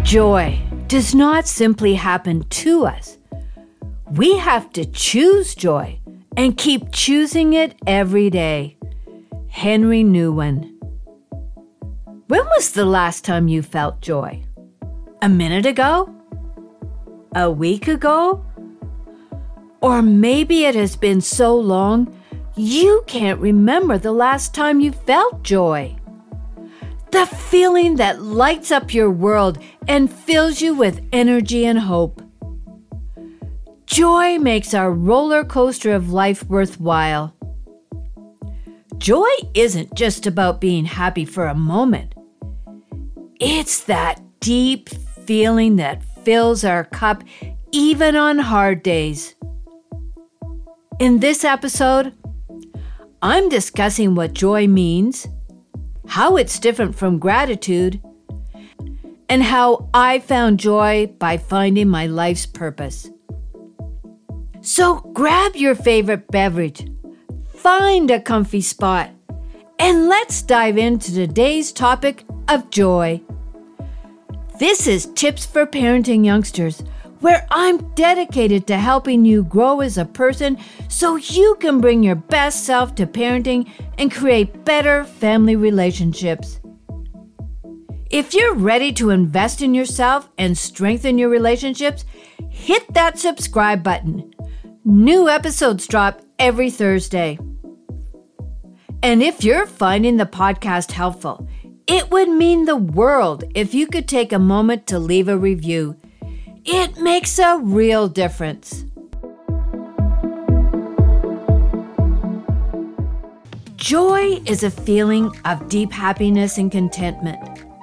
Joy does not simply happen to us. We have to choose joy and keep choosing it every day. Henry Nouwen. When was the last time you felt joy? A minute ago? A week ago? Or maybe it has been so long you can't remember the last time you felt joy. The feeling that lights up your world and fills you with energy and hope. Joy makes our roller coaster of life worthwhile. Joy isn't just about being happy for a moment. It's that deep feeling that fills our cup even on hard days. In this episode, I'm discussing what joy means, how it's different from gratitude, and how I found joy by finding my life's purpose. So grab your favorite beverage, find a comfy spot, and let's dive into today's topic of joy. This is Tips for Parenting Youngsters, where I'm dedicated to helping you grow as a person so you can bring your best self to parenting and create better family relationships. If you're ready to invest in yourself and strengthen your relationships, hit that subscribe button. New episodes drop every Thursday. And if you're finding the podcast helpful, it would mean the world if you could take a moment to leave a review. It makes a real difference. Joy is a feeling of deep happiness and contentment.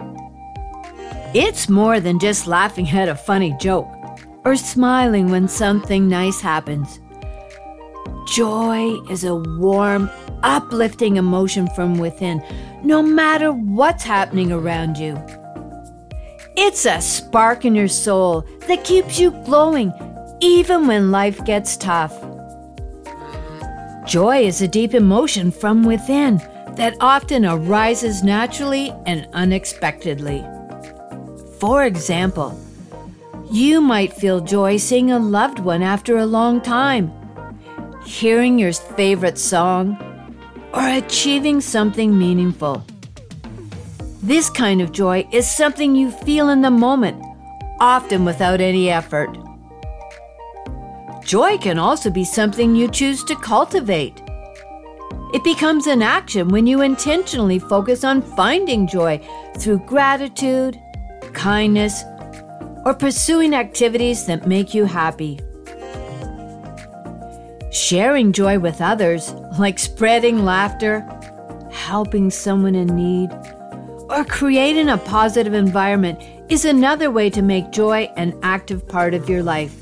It's more than just laughing at a funny joke or smiling when something nice happens. Joy is a warm, uplifting emotion from within, no matter what's happening around you. It's a spark in your soul that keeps you glowing even when life gets tough. Joy is a deep emotion from within that often arises naturally and unexpectedly. For example, you might feel joy seeing a loved one after a long time, hearing your favorite song, or achieving something meaningful. This kind of joy is something you feel in the moment, often without any effort. Joy can also be something you choose to cultivate. It becomes an action when you intentionally focus on finding joy through gratitude, kindness, or pursuing activities that make you happy. Sharing joy with others, like spreading laughter, helping someone in need, or creating a positive environment is another way to make joy an active part of your life.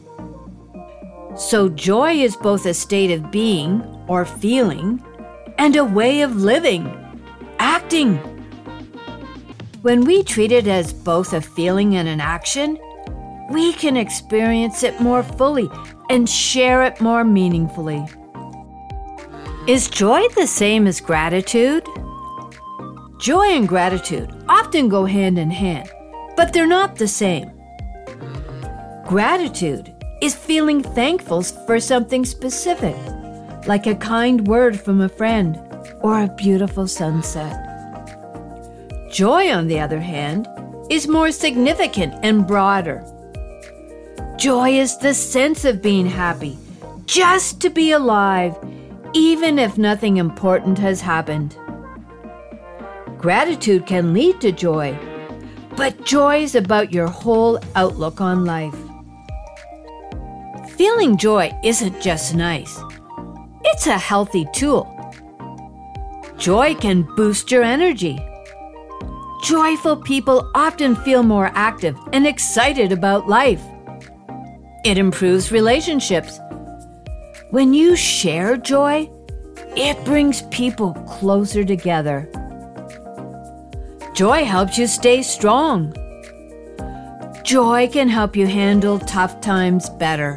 So joy is both a state of being or feeling and a way of living, acting. When we treat it as both a feeling and an action, we can experience it more fully and share it more meaningfully. Is joy the same as gratitude? Joy and gratitude often go hand in hand, but they're not the same. Gratitude is feeling thankful for something specific, like a kind word from a friend or a beautiful sunset. Joy, on the other hand, is more significant and broader. Joy is the sense of being happy, just to be alive, even if nothing important has happened. Gratitude can lead to joy, but joy is about your whole outlook on life. Feeling joy isn't just nice. It's a healthy tool. Joy can boost your energy. Joyful people often feel more active and excited about life. It improves relationships. When you share joy, it brings people closer together. Joy helps you stay strong. Joy can help you handle tough times better.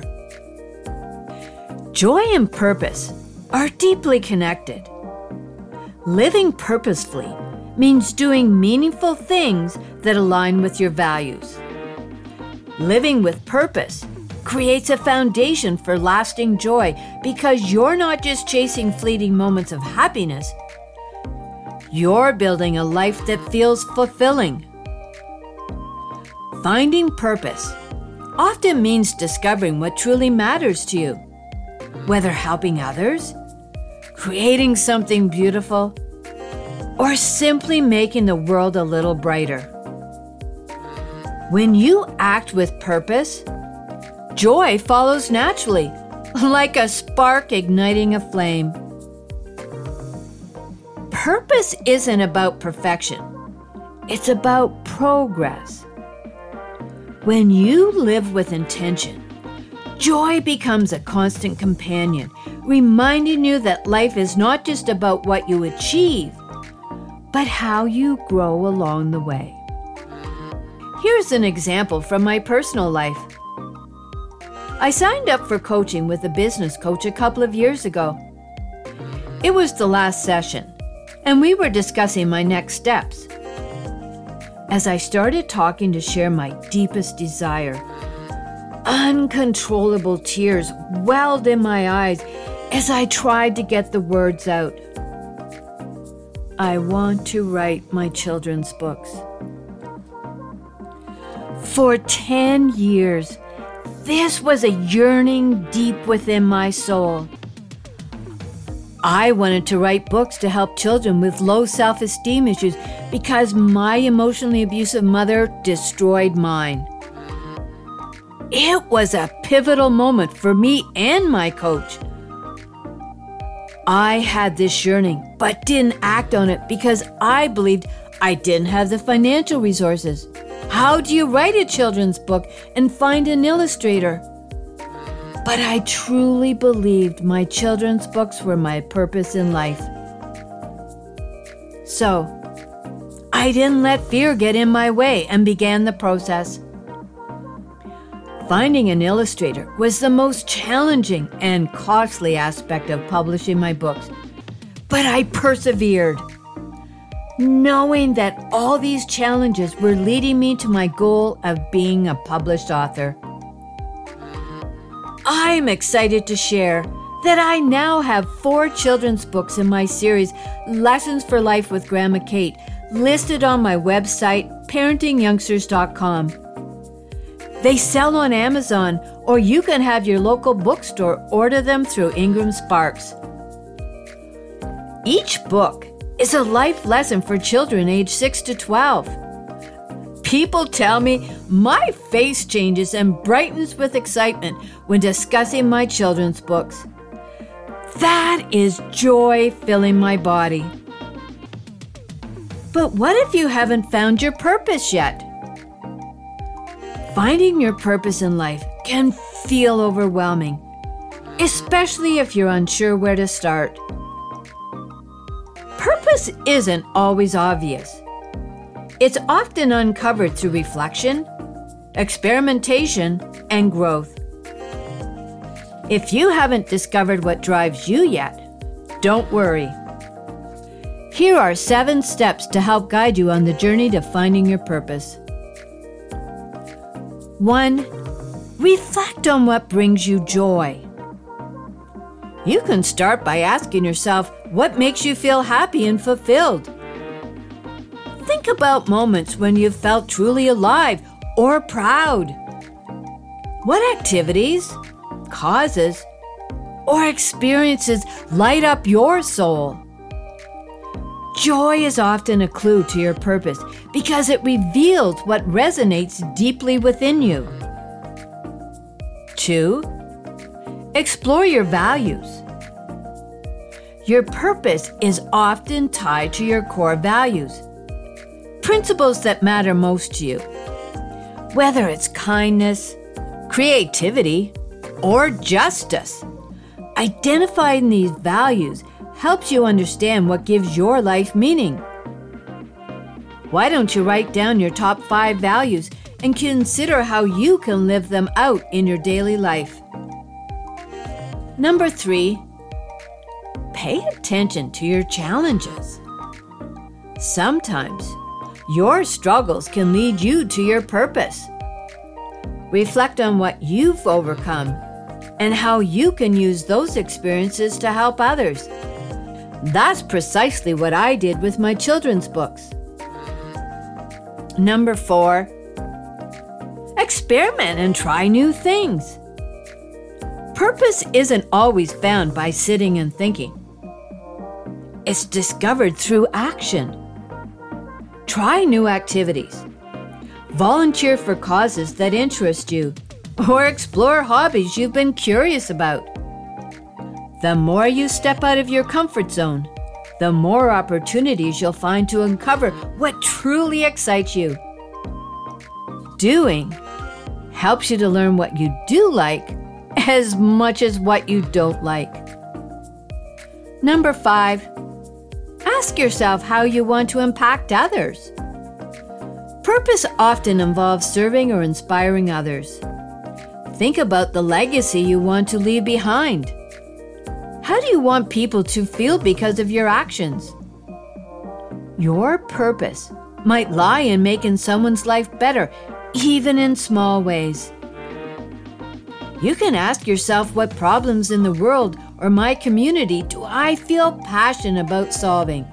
Joy and purpose are deeply connected. Living purposefully means doing meaningful things that align with your values. Living with purpose creates a foundation for lasting joy because you're not just chasing fleeting moments of happiness. You're building a life that feels fulfilling. Finding purpose often means discovering what truly matters to you, whether helping others, creating something beautiful, or simply making the world a little brighter. When you act with purpose, joy follows naturally, like a spark igniting a flame. Purpose isn't about perfection. It's about progress. When you live with intention, joy becomes a constant companion, reminding you that life is not just about what you achieve, but how you grow along the way. Here's an example from my personal life. I signed up for coaching with a business coach a couple of years ago. It was the last session, and we were discussing my next steps. As I started talking to share my deepest desire, uncontrollable tears welled in my eyes as I tried to get the words out. I want to write my children's books. For 10 years, this was a yearning deep within my soul. I wanted to write books to help children with low self-esteem issues because my emotionally abusive mother destroyed mine. It was a pivotal moment for me and my coach. I had this yearning, but didn't act on it because I believed I didn't have the financial resources. How do you write a children's book and find an illustrator? But I truly believed my children's books were my purpose in life. So, I didn't let fear get in my way and began the process. Finding an illustrator was the most challenging and costly aspect of publishing my books, but I persevered, knowing that all these challenges were leading me to my goal of being a published author. I'm excited to share that I now have 4 children's books in my series, Lessons for Life with Grandma Kate, listed on my website, parentingyoungsters.com. They sell on Amazon, or you can have your local bookstore order them through Ingram Sparks. Each book is a life lesson for children aged 6 to 12. People tell me my face changes and brightens with excitement when discussing my children's books. That is joy filling my body. But what if you haven't found your purpose yet? Finding your purpose in life can feel overwhelming, especially if you're unsure where to start. Purpose isn't always obvious. It's often uncovered through reflection, experimentation, and growth. If you haven't discovered what drives you yet, don't worry. Here are 7 steps to help guide you on the journey to finding your purpose. 1. Reflect on what brings you joy. You can start by asking yourself what makes you feel happy and fulfilled. Think about moments when you felt truly alive or proud. What activities, causes, or experiences light up your soul? Joy is often a clue to your purpose because it reveals what resonates deeply within you. 2. Explore your values. Your purpose is often tied to your core values, principles that matter most to you. Whether it's kindness, creativity, or justice, identifying these values helps you understand what gives your life meaning. Why don't you write down your top 5 values and consider how you can live them out in your daily life? Number 3, pay attention to your challenges. Sometimes Your struggles can lead you to your purpose. Reflect on what you've overcome and how you can use those experiences to help others. That's precisely what I did with my children's books. Number 4, experiment and try new things. Purpose isn't always found by sitting and thinking. It's discovered through action. Try new activities. Volunteer for causes that interest you, or explore hobbies you've been curious about. The more you step out of your comfort zone, the more opportunities you'll find to uncover what truly excites you. Doing helps you to learn what you do like as much as what you don't like. Number 5, ask yourself how you want to impact others. Purpose often involves serving or inspiring others. Think about the legacy you want to leave behind. How do you want people to feel because of your actions? Your purpose might lie in making someone's life better, even in small ways. You can ask yourself, what problems in the world or my community do I feel passionate about solving?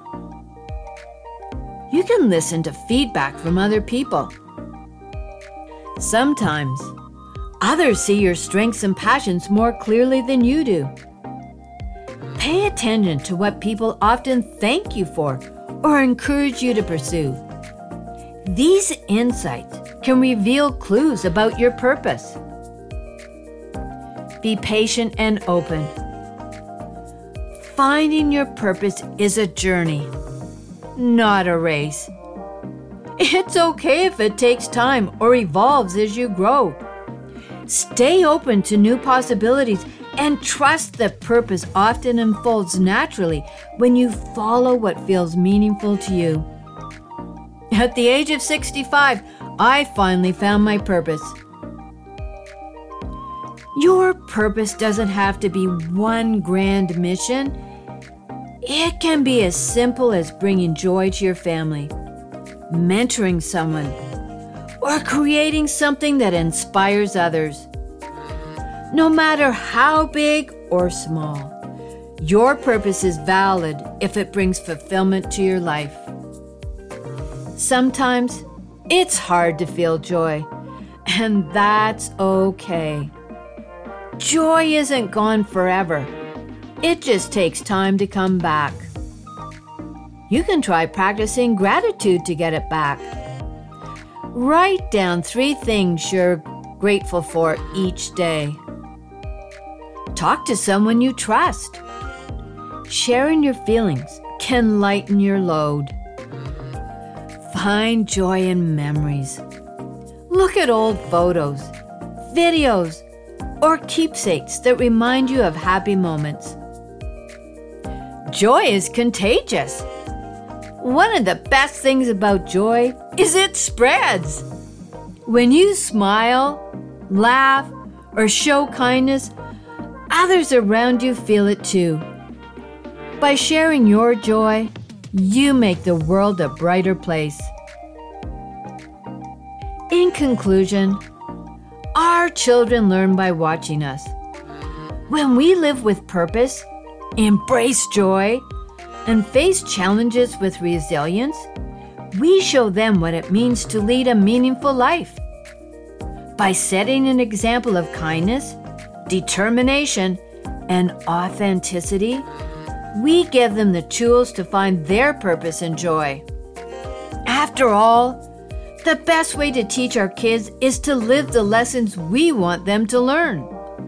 You can listen to feedback from other people. Sometimes, others see your strengths and passions more clearly than you do. Pay attention to what people often thank you for or encourage you to pursue. These insights can reveal clues about your purpose. Be patient and open. Finding your purpose is a journey, not a race. It's okay if it takes time or evolves as you grow. Stay open to new possibilities and trust that purpose often unfolds naturally when you follow what feels meaningful to you. At the age of 65, I finally found my purpose. Your purpose doesn't have to be one grand mission. It can be as simple as bringing joy to your family, mentoring someone, or creating something that inspires others. No matter how big or small, your purpose is valid if it brings fulfillment to your life. Sometimes it's hard to feel joy, and that's okay. Joy isn't gone forever. It just takes time to come back. You can try practicing gratitude to get it back. Write down 3 things you're grateful for each day. Talk to someone you trust. Sharing your feelings can lighten your load. Find joy in memories. Look at old photos, videos, or keepsakes that remind you of happy moments. Joy is contagious. One of the best things about joy is it spreads. When you smile, laugh, or show kindness, others around you feel it too. By sharing your joy, you make the world a brighter place. In conclusion, our children learn by watching us. When we live with purpose, embrace joy, and face challenges with resilience, we show them what it means to lead a meaningful life. By setting an example of kindness, determination, and authenticity, we give them the tools to find their purpose and joy. After all, the best way to teach our kids is to live the lessons we want them to learn.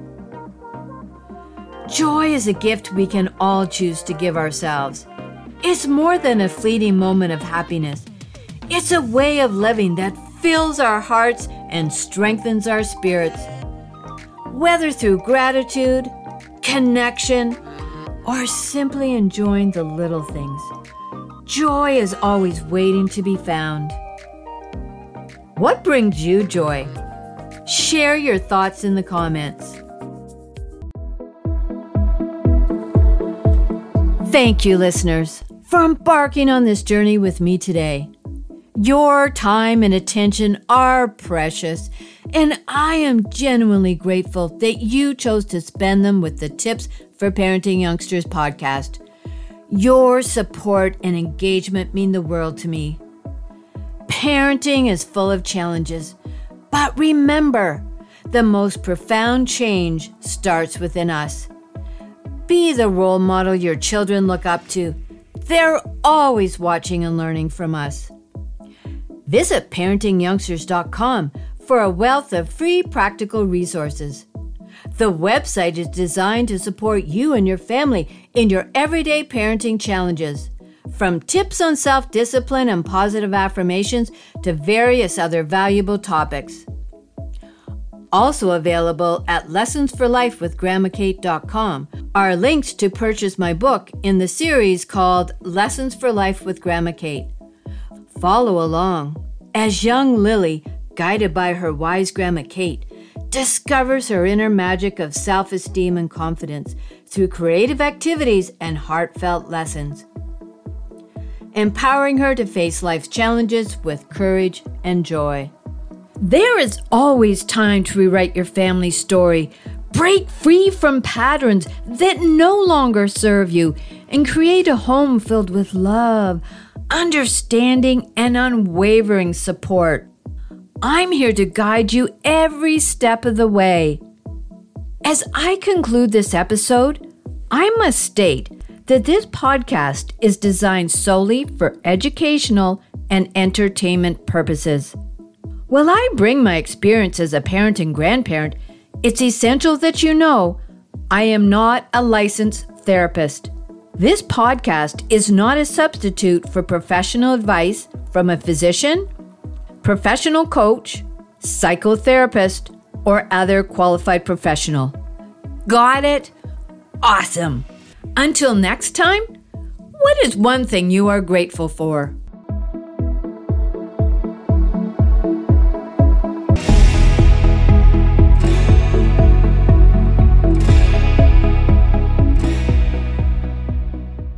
Joy is a gift we can all choose to give ourselves. It's more than a fleeting moment of happiness. It's a way of living that fills our hearts and strengthens our spirits. Whether through gratitude, connection, or simply enjoying the little things, joy is always waiting to be found. What brings you joy? Share your thoughts in the comments. Thank you, listeners, for embarking on this journey with me today. Your time and attention are precious, and I am genuinely grateful that you chose to spend them with the Tips for Parenting Youngsters podcast. Your support and engagement mean the world to me. Parenting is full of challenges, but remember, the most profound change starts within us. Be the role model your children look up to. They're always watching and learning from us. Visit parentingyoungsters.com for a wealth of free practical resources. The website is designed to support you and your family in your everyday parenting challenges, from tips on self-discipline and positive affirmations to various other valuable topics. Also available at lessonsforlifewithgrandmakate.com are links to purchase my book in the series called Lessons for Life with Grandma Kate. Follow along as young Lily, guided by her wise Grandma Kate, discovers her inner magic of self-esteem and confidence through creative activities and heartfelt lessons, empowering her to face life's challenges with courage and joy. There is always time to rewrite your family story, break free from patterns that no longer serve you, and create a home filled with love, understanding, and unwavering support. I'm here to guide you every step of the way. As I conclude this episode, I must state that this podcast is designed solely for educational and entertainment purposes. While I bring my experience as a parent and grandparent, it's essential that you know I am not a licensed therapist. This podcast is not a substitute for professional advice from a physician, professional coach, psychotherapist, or other qualified professional. Got it? Awesome. Until next time, what is one thing you are grateful for?